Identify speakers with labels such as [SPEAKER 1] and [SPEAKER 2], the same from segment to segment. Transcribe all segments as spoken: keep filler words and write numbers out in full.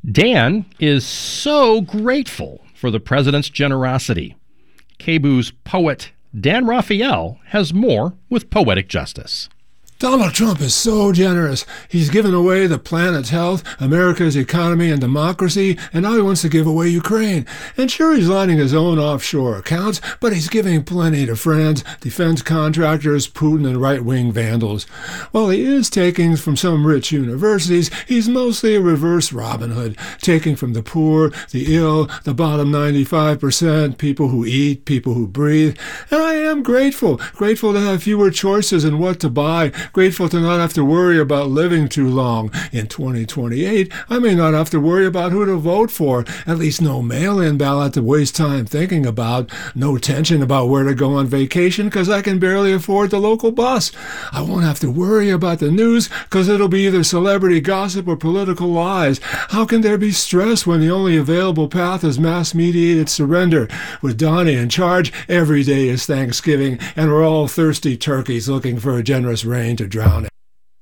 [SPEAKER 1] Dan is so grateful for the president's generosity. K B U's poet Dan Raphael has more with Poetic Justice.
[SPEAKER 2] Donald Trump is so generous. He's given away the planet's health, America's economy and democracy, and now he wants to give away Ukraine. And sure, he's lining his own offshore accounts, but he's giving plenty to friends, defense contractors, Putin, and right-wing vandals. While he is taking from some rich universities, he's mostly a reverse Robin Hood, taking from the poor, the ill, the bottom ninety-five percent, people who eat, people who breathe. And I am grateful, grateful to have fewer choices in what to buy, grateful to not have to worry about living too long. In twenty twenty-eight, I may not have to worry about who to vote for, at least no mail-in ballot to waste time thinking about, no tension about where to go on vacation because I can barely afford the local bus. I won't have to worry about the news because it'll be either celebrity gossip or political lies. How can there be stress when the only available path is mass-mediated surrender? With Donnie in charge, every day is Thanksgiving, and we're all thirsty turkeys looking for a generous rain to drown it.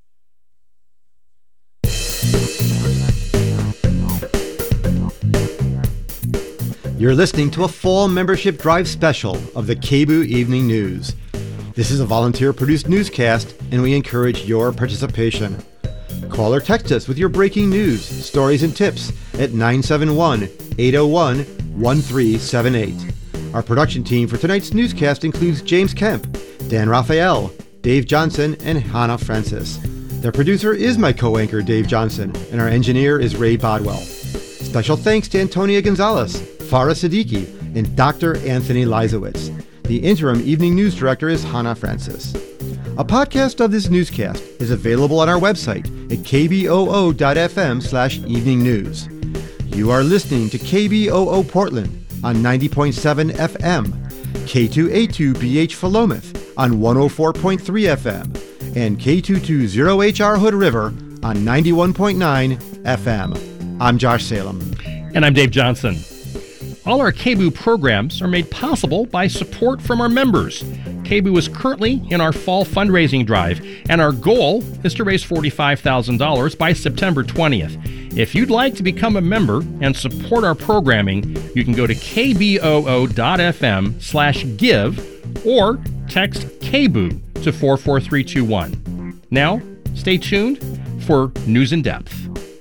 [SPEAKER 3] You're listening to a fall membership drive special of the K B U Evening News. This is a volunteer-produced newscast, and we encourage your participation. Call or text us with your breaking news, stories, and tips at nine seven one, eight oh one, one three seven eight. Our production team for tonight's newscast includes James Kemp, Dan Raphael, Dave Johnson, and Hannah Francis. Their producer is my co-anchor, Dave Johnson, and our engineer is Ray Bodwell. Special thanks to Antonia Gonzalez, Farah Siddiqui, and Doctor Anthony Leisowitz. The interim evening news director is Hannah Francis. A podcast of this newscast is available on our website at k b o o dot f m slash evening news. You are listening to K B O O Portland on ninety point seven F M, K two eighty-two B H Philomath on one oh four point three F M, and K two twenty H R Hood River on ninety-one point nine F M. I'm Josh Salem.
[SPEAKER 1] And I'm Dave Johnson. All our K B U programs are made possible by support from our members. K B U is currently in our fall fundraising drive, and our goal is to raise forty-five thousand dollars by September twentieth. If you'd like to become a member and support our programming, you can go to k b o o dot f m slash give or text K B U to four four three two one. Now, stay tuned for News in Depth.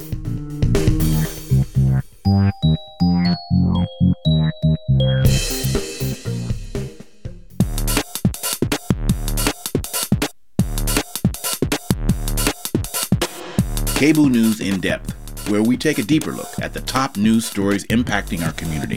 [SPEAKER 4] K B U News in Depth, where we take a deeper look at the top news stories impacting our community.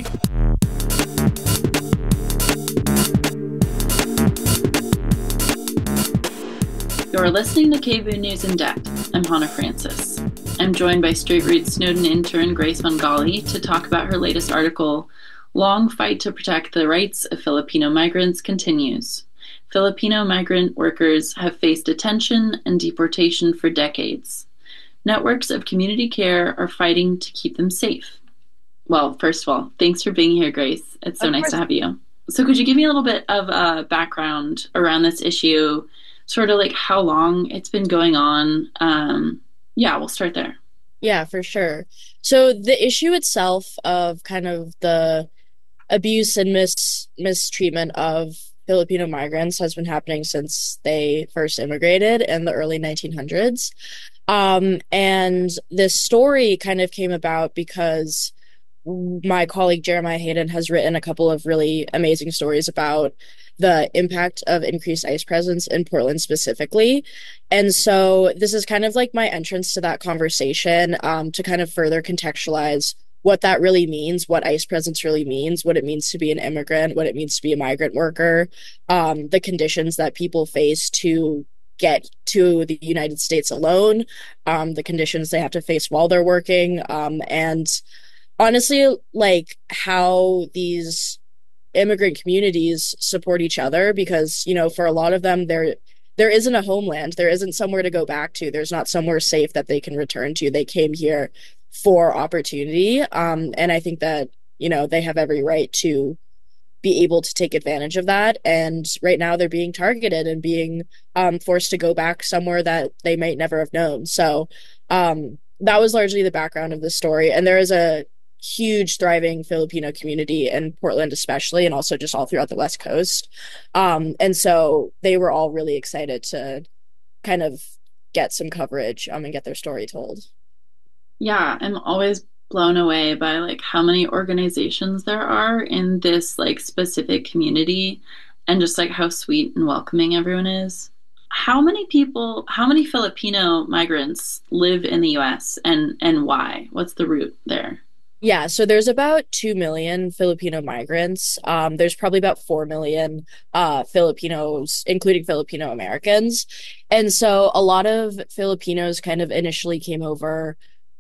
[SPEAKER 5] You're listening to K B U News in Depth. I'm Hannah Francis. I'm joined by Straight Root Snowden intern Grace Mangali to talk about her latest article, Long Fight to Protect the Rights of Filipino Migrants Continues. Filipino migrant workers have faced detention and deportation for decades. Networks of community care are fighting to keep them safe. Well, first of all, thanks for being here, Grace. It's so nice to have you. So could you give me a little bit of a background around this issue, sort of like how long it's been going on? Um, yeah, we'll start there.
[SPEAKER 6] Yeah, for sure. So the issue itself of kind of the abuse and mis- mistreatment of Filipino migrants has been happening since they first immigrated in the early nineteen hundreds. Um, and this story kind of came about because my colleague Jeremiah Hayden has written a couple of really amazing stories about the impact of increased ICE presence in Portland specifically. And so this is kind of like my entrance to that conversation, um, to kind of further contextualize what that really means, what ICE presence really means, what it means to be an immigrant, what it means to be a migrant worker, um, the conditions that people face to get to the United States alone, um, the conditions they have to face while they're working, um, and honestly, like how these immigrant communities support each other, because, you know, for a lot of them, there there isn't a homeland, there isn't somewhere to go back to, there's not somewhere safe that they can return to. They came here for opportunity, um, and I think that, you know, they have every right to be able to take advantage of that. And right now they're being targeted and being um, forced to go back somewhere that they might never have known. So um, that was largely the background of the story. And there is a huge thriving Filipino community in Portland, especially, and also just all throughout the West Coast. Um, and so they were all really excited to kind of get some coverage um, and get their story told.
[SPEAKER 5] Yeah, I'm always blown away by like how many organizations there are in this like specific community and just like how sweet and welcoming everyone is. How many people, how many Filipino migrants live in the U S and and why? What's the root there?
[SPEAKER 6] Yeah, so there's about two million Filipino migrants. Um, there's probably about four million uh, Filipinos, including Filipino Americans. And so a lot of Filipinos kind of initially came over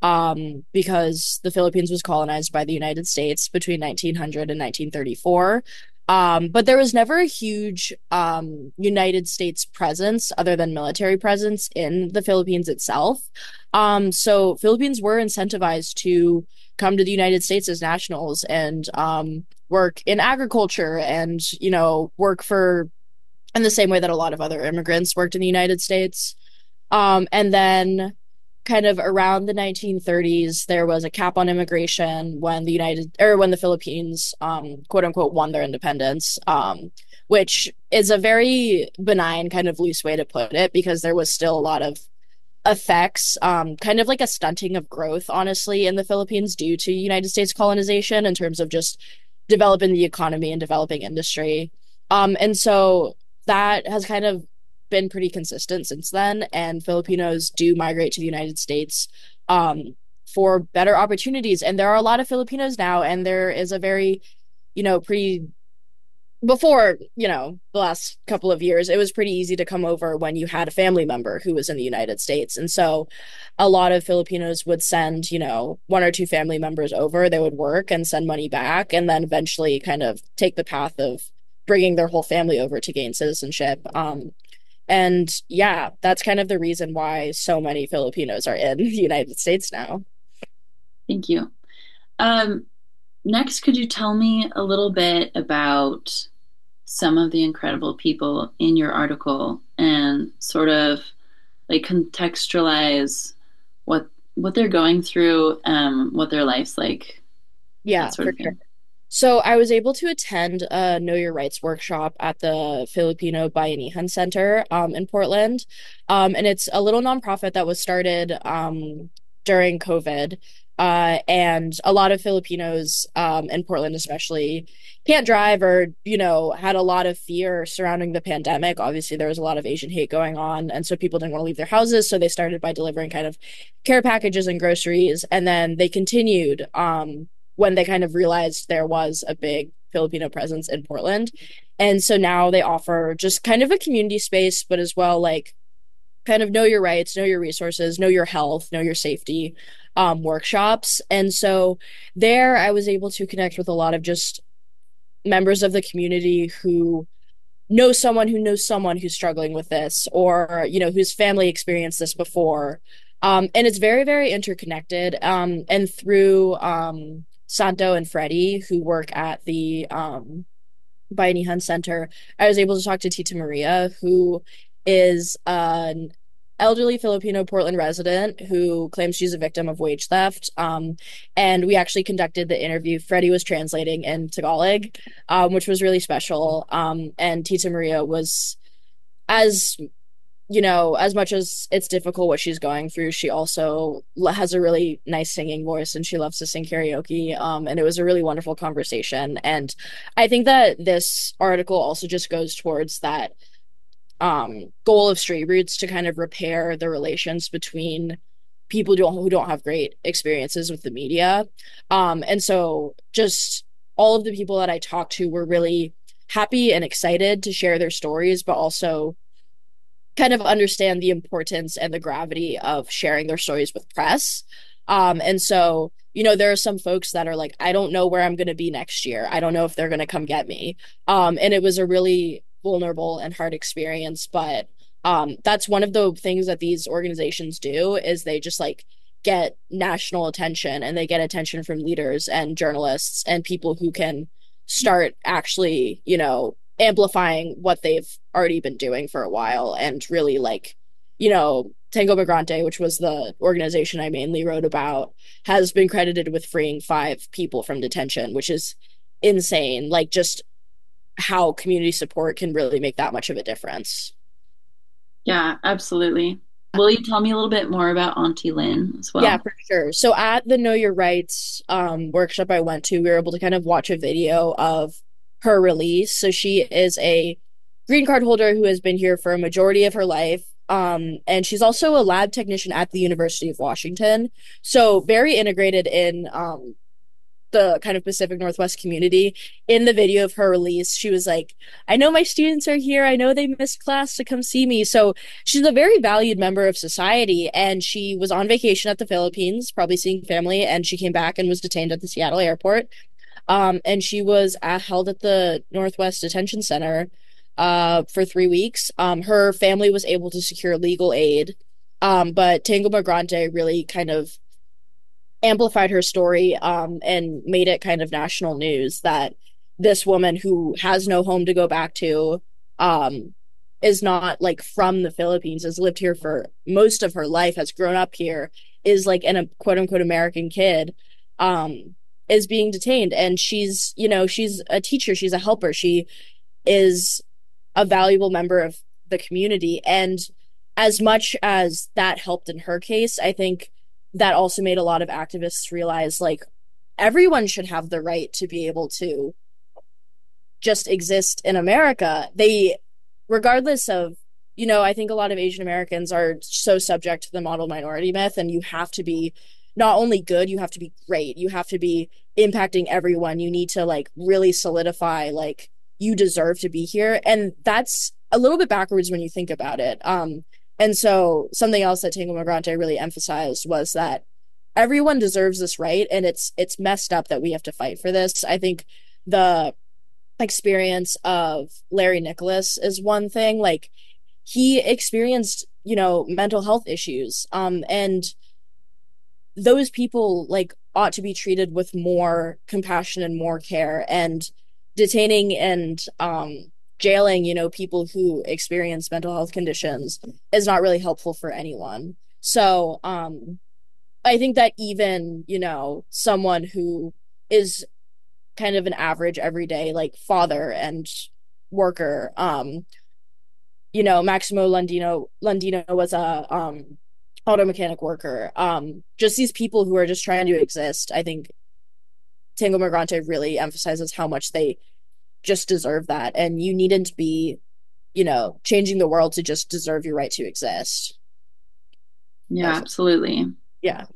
[SPEAKER 6] um, because the Philippines was colonized by the United States between nineteen hundred and nineteen thirty-four. Um, but there was never a huge um, United States presence other than military presence in the Philippines itself. Um, so Philippines were incentivized to come to the United States as nationals and um, work in agriculture and, you know, work for in the same way that a lot of other immigrants worked in the United States. Um, and then kind of around the nineteen thirties, there was a cap on immigration when the United or when the Philippines, um, quote unquote, won their independence, um, which is a very benign kind of loose way to put it because there was still a lot of effects, um, kind of like a stunting of growth, honestly, in the Philippines due to United States colonization in terms of just developing the economy and developing industry. Um, and so that has kind of been pretty consistent since then, and Filipinos do migrate to the United States um, for better opportunities. And there are a lot of Filipinos now, and there is a very, you know, pretty before, you know, the last couple of years, it was pretty easy to come over when you had a family member who was in the United States. And so a lot of Filipinos would send, you know, one or two family members over, they would work and send money back, and then eventually kind of take the path of bringing their whole family over to gain citizenship. Um, and yeah, that's kind of the reason why so many Filipinos are in the United States now.
[SPEAKER 5] Thank you. Um, next, could you tell me a little bit about some of the incredible people in your article and sort of like contextualize what what they're going through, um, what their life's like,
[SPEAKER 6] Yeah,
[SPEAKER 5] that sort
[SPEAKER 6] for
[SPEAKER 5] of
[SPEAKER 6] sure.
[SPEAKER 5] thing.
[SPEAKER 6] So I was able to attend a Know Your Rights workshop at the Filipino Bayanihan Center um, in Portland. Um, and it's a little nonprofit that was started um, during COVID. Uh, and a lot of Filipinos um, in Portland especially can't drive or, you know, had a lot of fear surrounding the pandemic. Obviously, there was a lot of Asian hate going on. And so people didn't want to leave their houses. So they started by delivering kind of care packages and groceries. And then they continued um, when they kind of realized there was a big Filipino presence in Portland. And so now they offer just kind of a community space, but as well, like kind of know your rights, know your resources, know your health, know your safety um, workshops. And so there I was able to connect with a lot of just members of the community who know someone who knows someone who's struggling with this or, you know, whose family experienced this before. Um, and it's very, very interconnected. Um, and through um, Santo and Freddie, who work at the um, Bayanihan Center, I was able to talk to Tita Maria, who is an elderly Filipino Portland resident who claims she's a victim of wage theft. Um, and we actually conducted the interview. Freddie was translating in Tagalog, um, which was really special. Um, and Tita Maria was as you know, as much as it's difficult what she's going through, she also has a really nice singing voice and she loves to sing karaoke. Um, and it was a really wonderful conversation. And I think that this article also just goes towards that um, goal of Straight Roots to kind of repair the relations between people who don't, who don't have great experiences with the media. Um, and so just all of the people that I talked to were really happy and excited to share their stories, but also kind of understand the importance and the gravity of sharing their stories with press. Um, and so, you know, there are some folks that are like, I don't know where I'm going to be next year. I don't know if they're going to come get me. Um, and it was a really vulnerable and hard experience. But um, that's one of the things that these organizations do is they just like get national attention and they get attention from leaders and journalists and people who can start actually, you know, amplifying what they've already been doing for a while and really like you know, Tango Migrante, which was the organization I mainly wrote about, has been credited with freeing five people from detention, which is insane. Like, just how community support can really make that much of a difference.
[SPEAKER 5] Yeah, absolutely. Will you tell me a little bit more about Auntie Lynn as well?
[SPEAKER 6] Yeah, for sure. So at the Know Your Rights um, workshop I went to, we were able to kind of watch a video of her release. So she is a green card holder who has been here for a majority of her life. Um, and she's also a lab technician at the University of Washington. So very integrated in um, the kind of Pacific Northwest community. In the video of her release, she was like, I know my students are here. I know they missed class to come see me. So she's a very valued member of society. And she was on vacation at the Philippines, probably seeing family. And she came back and was detained at the Seattle airport. Um, and she was at, held at the Northwest Detention Center uh, for three weeks. Um, her family was able to secure legal aid. Um, but Tango Migrante really kind of amplified her story um, and made it kind of national news that this woman who has no home to go back to um, is not like from the Philippines, has lived here for most of her life, has grown up here, is like an, a quote unquote American kid, um, is being detained. And she's, you know, she's a teacher, she's a helper, she is a valuable member of the community. And as much as that helped in her case, I think that also made a lot of activists realize like everyone should have the right to be able to just exist in America. They, regardless of, you know, I think a lot of Asian Americans are so subject to the model minority myth, and you have to be not only good, you have to be great. You have to be impacting everyone. You need to like really solidify like you deserve to be here. And that's a little bit backwards when you think about it. Um, And so something else that Tango Migrante really emphasized was that everyone deserves this right, and it's it's messed up that we have to fight for this. I think the experience of Larry Nicholas is one thing. Like, he experienced, you know, mental health issues. Um, and those people like ought to be treated with more compassion and more care, and detaining and um jailing, you know, people who experience mental health conditions is not really helpful for anyone. So um, I think that even, you know, someone who is kind of an average everyday like father and worker, um, you know, Maximo Lundino Lundino was a um, auto mechanic worker. Um, just these people who are just trying to exist. I think Tango Migrante really emphasizes how much they just deserve that, and you needn't be, you know, changing the world to just deserve your right to exist.
[SPEAKER 5] Yeah, absolutely.
[SPEAKER 6] Yeah.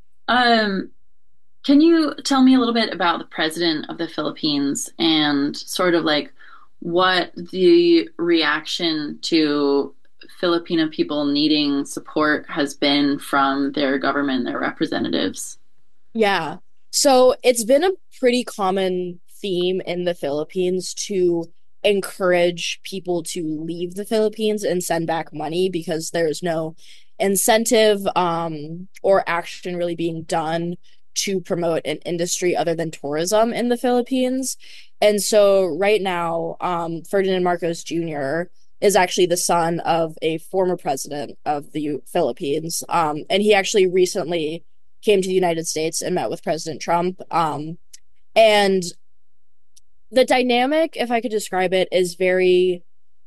[SPEAKER 5] Um, can you tell me a little bit about the president of the Philippines and sort of like what the reaction to Filipino people needing support has been from their government, their representatives?
[SPEAKER 6] Yeah. So it's been a pretty common theme in the Philippines to encourage people to leave the Philippines and send back money because there's no incentive um, or action really being done to promote an industry other than tourism in the Philippines. And so right now, um, Ferdinand Marcos Junior is actually the son of a former president of the Philippines. Um, and he actually recently came to the United States and met with President Trump. Um, and the dynamic, if I could describe it, is very,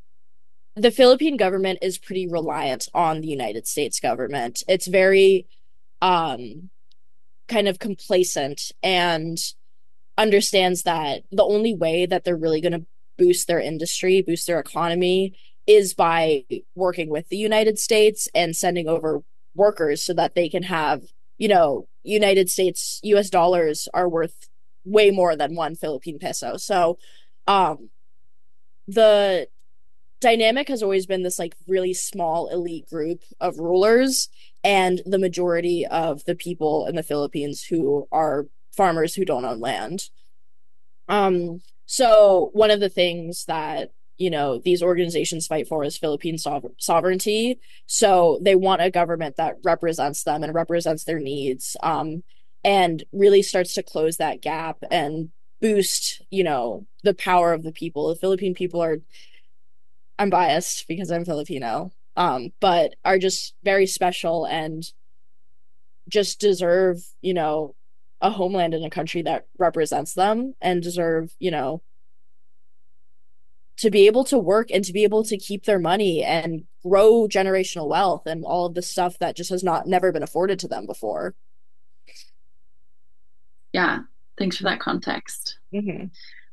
[SPEAKER 6] the Philippine government is pretty reliant on the United States government. It's very um, kind of complacent and understands that the only way that they're really going to boost their industry, boost their economy, is by working with the United States and sending over workers so that they can have, you know, United States, U S dollars are worth way more than one Philippine peso. So um, the dynamic has always been this like really small elite group of rulers and the majority of the people in the Philippines who are farmers who don't own land. Um, so one of the things that, you know, these organizations fight for is Philippine sover- sovereignty. So they want a government that represents them and represents their needs. Um, and really starts to close that gap and boost, you know, the power of the people. The Philippine people are, I'm biased because I'm Filipino, um, but are just very special and just deserve, you know, a homeland in a country that represents them and deserve, you know, to be able to work and to be able to keep their money and grow generational wealth and all of the stuff that just has not never been afforded to them before.
[SPEAKER 5] Yeah, thanks for that context.
[SPEAKER 6] Mm-hmm.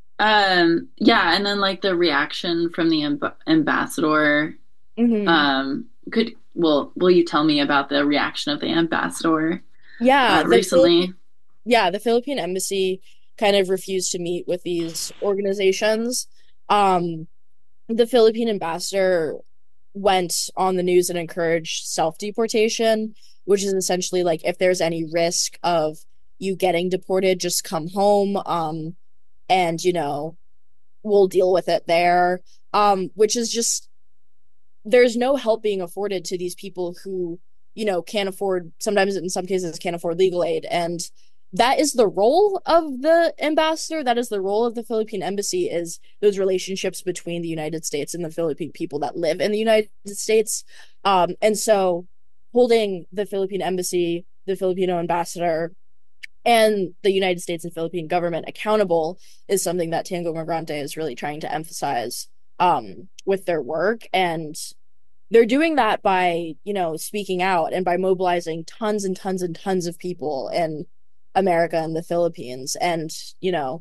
[SPEAKER 5] Um, yeah, and then like the reaction from the amb- ambassador.
[SPEAKER 6] Mm-hmm.
[SPEAKER 5] Um, could well, will you tell me about the reaction of the ambassador?
[SPEAKER 6] Yeah,
[SPEAKER 5] uh, recently.
[SPEAKER 6] Philipp- yeah, the Philippine embassy kind of refused to meet with these organizations. Um, the Philippine ambassador went on the news and encouraged self-deportation, which is essentially like if there's any risk of you getting deported, just come home, um, and, you know, we'll deal with it there, um, which is just, there's no help being afforded to these people who, you know, can't afford, sometimes in some cases can't afford legal aid. And that is the role of the ambassador. That is the role of the Philippine embassy, is those relationships between the United States and the Philippine people that live in the United States. Um, and so holding the Philippine embassy, the Filipino ambassador, and the United States and Philippine government accountable is something that Tango Migrante is really trying to emphasize um, with their work. And they're doing that by, you know, speaking out and by mobilizing tons and tons and tons of people in America and the Philippines. And, you know,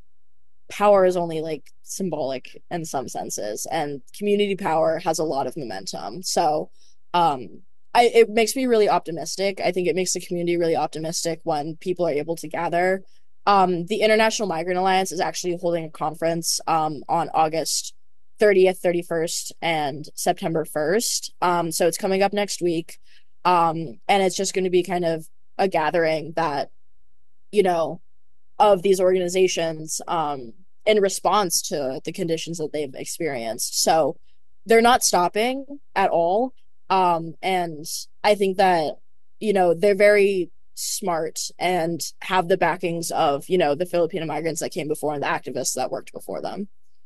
[SPEAKER 6] power is only like symbolic in some senses, and community power has a lot of momentum. So um, I, it makes me really optimistic. I think it makes the community really optimistic when people are able to gather. Um, the International Migrant Alliance is actually holding a conference um, on August thirtieth, thirty-first, and September first. Um, so it's coming up next week. Um, and it's just going to be kind of a gathering that, you know, of these organizations um, in response to the conditions that they've experienced. So they're not stopping at all. Um, and I think that, you know, they're very smart and have the backings of, you know, the Filipino migrants that came before and the activists that worked before them.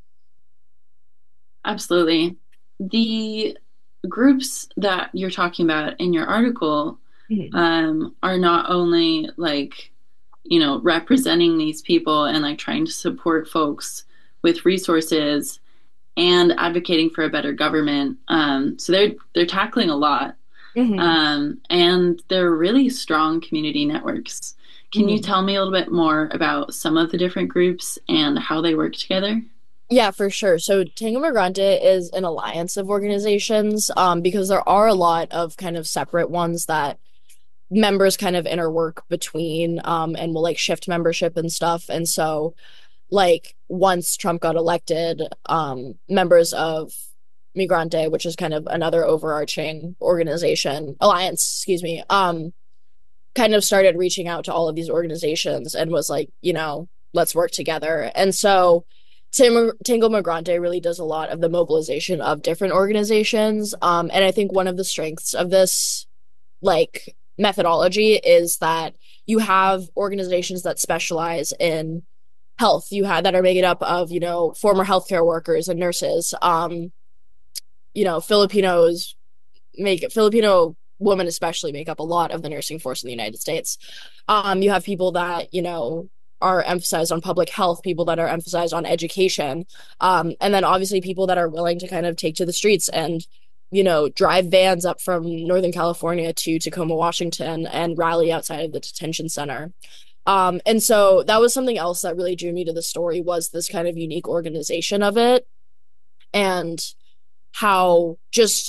[SPEAKER 5] Absolutely. The groups that you're talking about in your article mm-hmm. um, are not only like, you know, representing these people and like trying to support folks with resources and advocating for a better government. Um, so they're they're tackling a lot, mm-hmm. um, and they're really strong community networks. Can mm-hmm. you tell me a little bit more about some of the different groups and how they work together?
[SPEAKER 6] Yeah, for sure. So Tango Migrante is an alliance of organizations um, because there are a lot of kind of separate ones that members kind of interwork between um, and will like shift membership and stuff. And so like once Trump got elected, um, members of Migrante, which is kind of another overarching organization, alliance, excuse me, um, kind of started reaching out to all of these organizations and was like, you know, let's work together. And so Tango Migrante really does a lot of the mobilization of different organizations. Um, and I think one of the strengths of this, like, methodology is that you have organizations that specialize in health. You have that are made up of, you know, former healthcare workers and nurses. Um, you know, Filipinos make Filipino women especially make up a lot of the nursing force in the United States. Um, you have people that, you know, are emphasized on public health, people that are emphasized on education, um, and then obviously people that are willing to kind of take to the streets and, you know, drive vans up from Northern California to Tacoma, Washington, and rally outside of the detention center. Um, and so that was something else that really drew me to the story, was this kind of unique organization of it and how just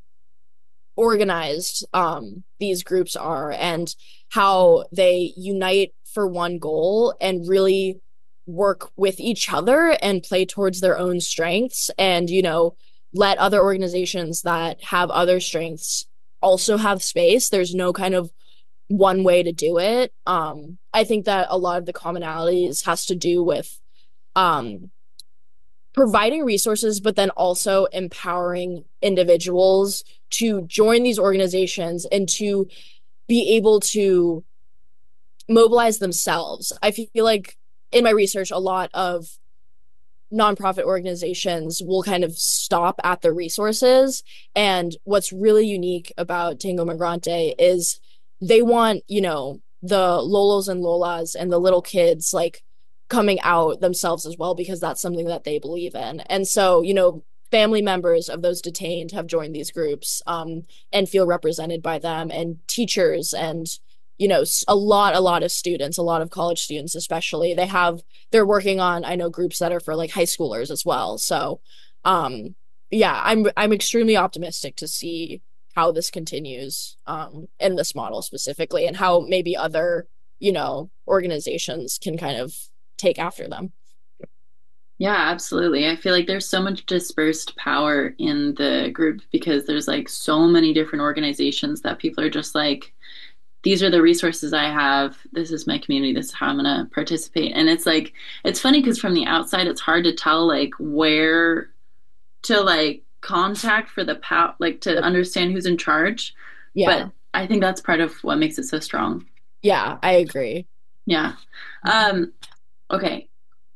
[SPEAKER 6] organized um, these groups are and how they unite for one goal and really work with each other and play towards their own strengths and, you know, let other organizations that have other strengths also have space. There's no kind of one way to do it. Um, I think that a lot of the commonalities has to do with um, providing resources, but then also empowering individuals to join these organizations and to be able to mobilize themselves. I feel like in my research, a lot of nonprofit organizations will kind of stop at the resources. And what's really unique about Tango Migrante is they want, you know, the Lolos and Lolas and the little kids like coming out themselves as well, because that's something that they believe in. And so, you know, family members of those detained have joined these groups um, and feel represented by them, and teachers and, you know, a lot, a lot of students, a lot of college students, especially, they have, they're working on, I know, groups that are for like high schoolers as well. So, um, yeah, I'm, I'm extremely optimistic to see how this continues um, in this model specifically, and how maybe other, you know, organizations can kind of take after them.
[SPEAKER 5] Yeah, absolutely. I feel like there's so much dispersed power in the group, because there's like so many different organizations that people are just like, these are the resources I have. This is my community. This is how I'm going to participate. And it's like, it's funny because from the outside, it's hard to tell like where to like contact for the power, like to understand who's in charge.
[SPEAKER 6] Yeah.
[SPEAKER 5] But I think that's part of what makes it so strong.
[SPEAKER 6] Yeah, I agree.
[SPEAKER 5] Yeah. Um, okay.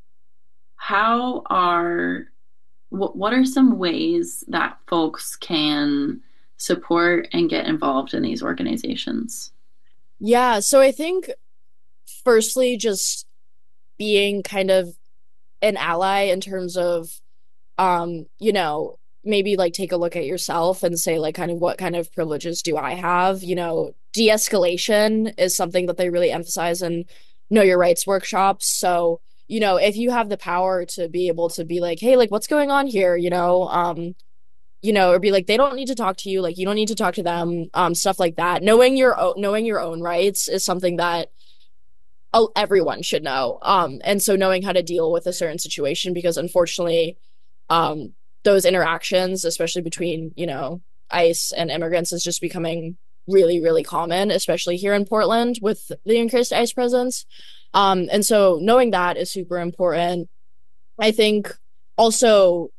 [SPEAKER 5] How are, what, what are some ways that folks can support and get involved in these organizations?
[SPEAKER 6] Yeah, so I think firstly, just being kind of an ally in terms of, um, you know, maybe like take a look at yourself and say like kind of what kind of privileges do I have? You know, de-escalation is something that they really emphasize in Know Your Rights workshops. So, you know, if you have the power to be able to be like, hey, like what's going on here, you know, um, you know, or be like, they don't need to talk to you, like you don't need to talk to them, um, stuff like that. Knowing your own, knowing your own rights is something that uh, everyone should know. Um, and so knowing how to deal with a certain situation, because unfortunately, um, those interactions, especially between, you know, ICE and immigrants, is just becoming really, really common, especially here in Portland with the increased ICE presence. Um, and so knowing that is super important. I think also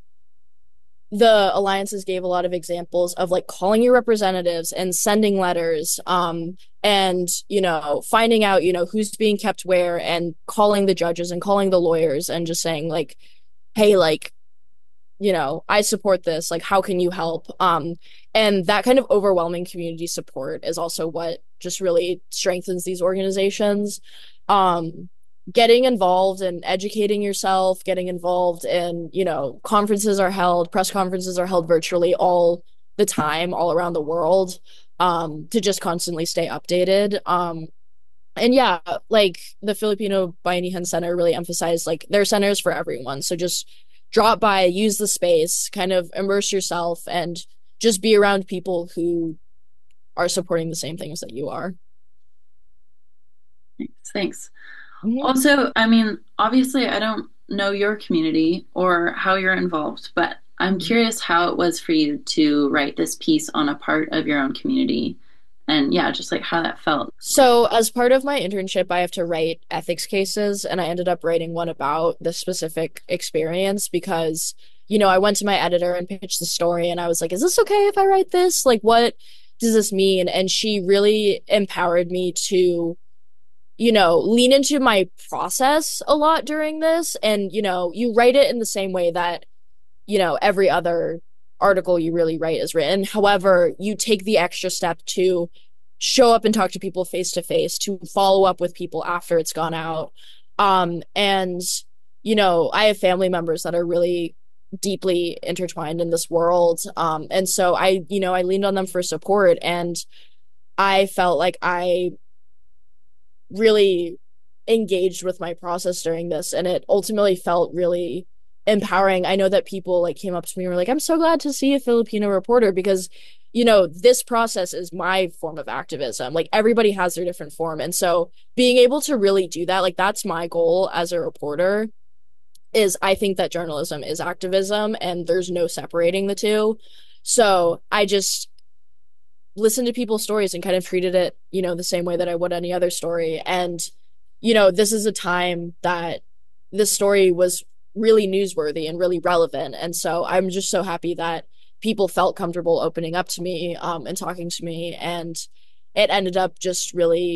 [SPEAKER 6] the alliances gave a lot of examples of like calling your representatives and sending letters, um, and, you know, finding out, you know, who's being kept where, and calling the judges and calling the lawyers and just saying like, hey, like, you know, I support this, like, how can you help? Um, and that kind of overwhelming community support is also what just really strengthens these organizations. Um, getting involved and educating yourself, getting involved in, you know, conferences are held, press conferences are held virtually all the time, all around the world, um, to just constantly stay updated. Um, and yeah, like the Filipino Bayanihan Center really emphasized like their centers for everyone. So just drop by, use the space, kind of immerse yourself, and just be around people who are supporting the same things that you are.
[SPEAKER 5] Thanks. Thanks.
[SPEAKER 6] Mm-hmm.
[SPEAKER 5] Also, I mean, obviously, I don't know your community or how you're involved, but I'm curious how it was for you to write this piece on a part of your own community. And yeah, just like how that felt.
[SPEAKER 6] So as part of my internship, I have to write ethics cases, and I ended up writing one about this specific experience because, you know, I went to my editor and pitched the story, and I was like, is this okay if I write this? Like, what does this mean? And she really empowered me to, you know, lean into my process a lot during this. And, you know, you write it in the same way that, you know, every other article you really write is written. However, you take the extra step to show up and talk to people face to face, to follow up with people after it's gone out. Um, and, you know, I have family members that are really deeply intertwined in this world. Um, and so I, you know, I leaned on them for support, and I felt like I really engaged with my process during this, and it ultimately felt really empowering. I know that people like came up to me and were like, I'm so glad to see a Filipino reporter, because, you know, this process is my form of activism. Like everybody has their different form. And so being able to really do that, like that's my goal as a reporter, is I think that journalism is activism and there's no separating the two. So I just listened to people's stories and kind of treated it, you know, the same way that I would any other story. And, you know, this is a time that this story was really newsworthy and really relevant. And so I'm just so happy that people felt comfortable opening up to me um, and talking to me. And it ended up just really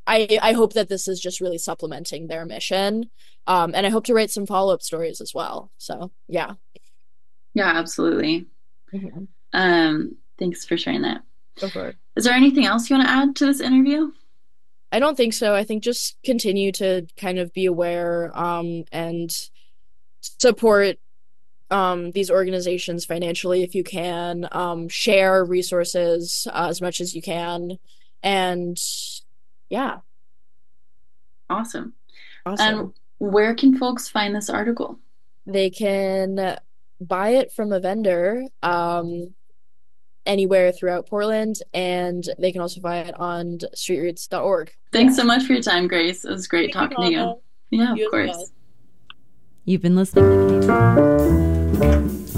[SPEAKER 6] I, I hope that this is just really supplementing their mission. Um, and I hope to write some follow-up stories as well. So, yeah.
[SPEAKER 5] Yeah, absolutely.
[SPEAKER 6] Mm-hmm.
[SPEAKER 5] Um, thanks for sharing that.
[SPEAKER 6] Go for it.
[SPEAKER 5] Is there anything else you want to add to this interview?
[SPEAKER 6] I don't think so. I think just continue to kind of be aware um, and support um, these organizations financially if you can. Um, share resources uh, as much as you can. And yeah.
[SPEAKER 5] Awesome.
[SPEAKER 6] Awesome.
[SPEAKER 5] And where can folks find this article?
[SPEAKER 6] They can buy it from a vendor um, anywhere throughout Portland, and they can also buy it on street reads dot org.
[SPEAKER 5] Thanks
[SPEAKER 6] yeah.
[SPEAKER 5] so much for your time, Grace. It was great
[SPEAKER 6] Thank
[SPEAKER 5] talking
[SPEAKER 6] you,
[SPEAKER 5] to
[SPEAKER 6] Mama.
[SPEAKER 5] you. Yeah,
[SPEAKER 6] You
[SPEAKER 5] of
[SPEAKER 6] as
[SPEAKER 5] course.
[SPEAKER 6] well.
[SPEAKER 7] You've been listening to K B.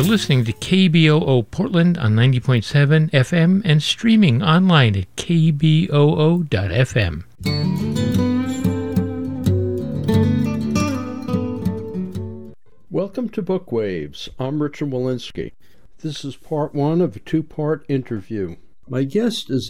[SPEAKER 8] You're listening to K B O O Portland on ninety point seven F M and streaming online at k b o o dot f m.
[SPEAKER 9] Welcome to Bookwaves. I'm Richard Walensky. This is part one of a two-part interview. My guest is